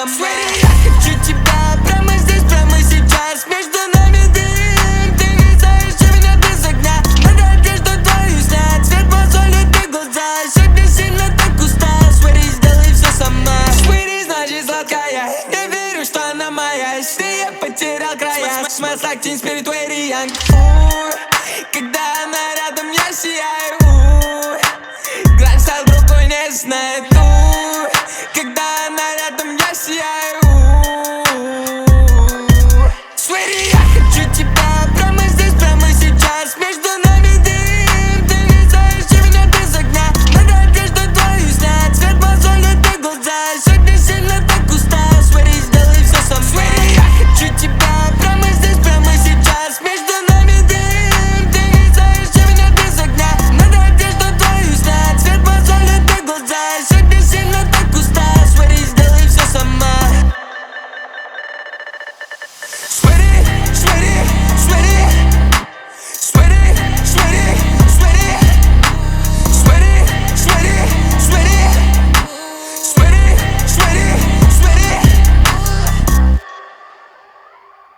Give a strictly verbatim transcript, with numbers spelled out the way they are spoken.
со мной. Я хочу тебя прямо здесь, прямо сейчас. Между нами дым, ты не знаешь, что меня без огня. Надо одежду твою снять, свет мозолит ты глаза. Сегодня сильно так устал, Свери, сделай все сама. Свери, значит сладкая, я верю, что она моя. Если я потерял края, смысл как тень, спирит, Уэри, Янг.